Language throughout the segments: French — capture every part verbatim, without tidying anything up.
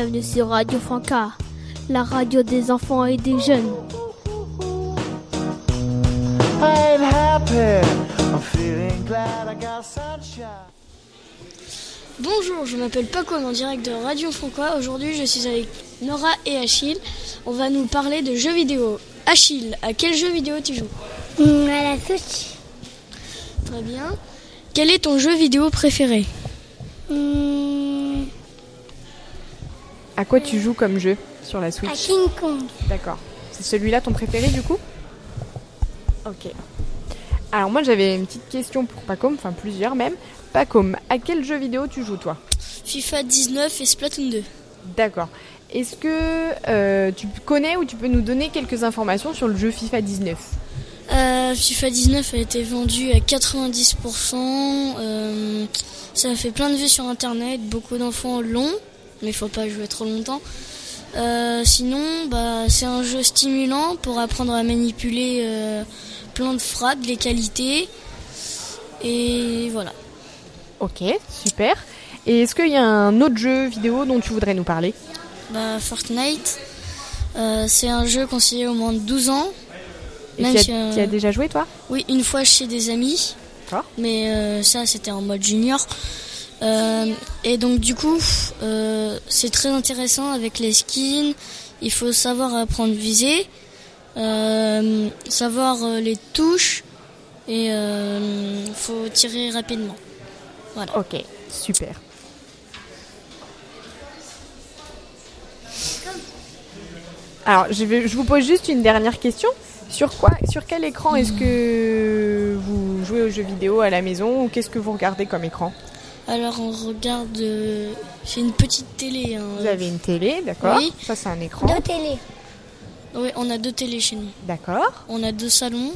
bienvenue sur Radio Franca, la radio des enfants et des jeunes. Bonjour, je m'appelle Paco, en direct de Radio Franca. Aujourd'hui, je suis avec Nora et Achille. On va nous parler de jeux vidéo. Achille, à quel jeu vidéo tu joues ? Mmh, à la Switch. Très bien. Quel est ton jeu vidéo préféré ? Mmh, À quoi tu joues comme jeu sur la Switch ? à King Kong. D'accord. C'est celui-là ton préféré du coup ? Ok. Alors moi j'avais une petite question pour Pacôme, enfin plusieurs même. Pacôme, à quel jeu vidéo tu joues toi ? FIFA dix-neuf et Splatoon deux. D'accord. Est-ce que euh, tu connais ou tu peux nous donner quelques informations sur le jeu FIFA dix-neuf ? Euh, FIFA dix-neuf a été vendu à quatre-vingt-dix pour cent. Euh, ça a fait plein de vues sur internet. Beaucoup d'enfants l'ont, mais il faut pas jouer trop longtemps. Euh, sinon, bah, c'est un jeu stimulant pour apprendre à manipuler euh, plein de frappes, les qualités. Et voilà. Ok, super. Et est-ce qu'il y a un autre jeu vidéo dont tu voudrais nous parler ? Bah, Fortnite, euh, c'est un jeu conseillé au moins de douze ans. Et Même tu as, si, euh, tu as déjà joué toi ? Oui, une fois chez des amis. D'accord. Mais euh, ça, c'était en mode junior. Euh, et donc, du coup, euh, c'est très intéressant avec les skins. Il faut savoir apprendre viser, euh, savoir euh, les touches et il euh, faut tirer rapidement. Voilà. Ok, super. Alors, je, vais, je vous pose juste une dernière question. Sur quoi, sur quel écran est-ce que vous jouez aux jeux vidéo à la maison ou qu'est-ce que vous regardez comme écran ? Alors, on regarde... Euh, c'est une petite télé. Hein. Vous avez une télé, d'accord ? Oui. Ça, c'est un écran. Deux télés. Oui, on a deux télés chez nous. D'accord. On a deux salons.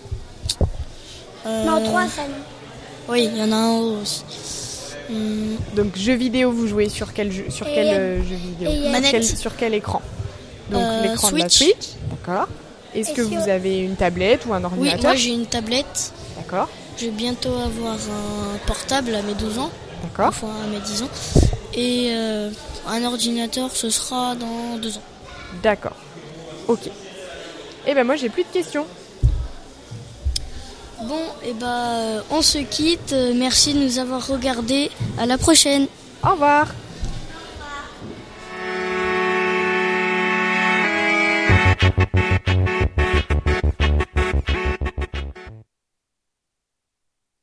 Euh, Non, trois salons. Oui, il y en a un en haut aussi. Hum, Donc, jeux vidéo, vous jouez sur quel jeu, sur Et quel y a- euh, jeu vidéo ? et y a- Sur Manette. quel, sur quel écran ? Donc, Euh, l'écran de la Switch. Switch. D'accord. Est-ce Et que sur- vous avez une tablette ou un oui, ordinateur ? moi j'ai une tablette. D'accord. Je vais bientôt avoir un portable à mes douze ans. D'accord. Enfin, à mes dix ans. Et euh, un ordinateur, ce sera dans deux ans. D'accord. Ok. Eh ben moi, j'ai plus de questions. Bon, et bah, on se quitte. Euh, Merci de nous avoir regardés. À la prochaine. Au revoir.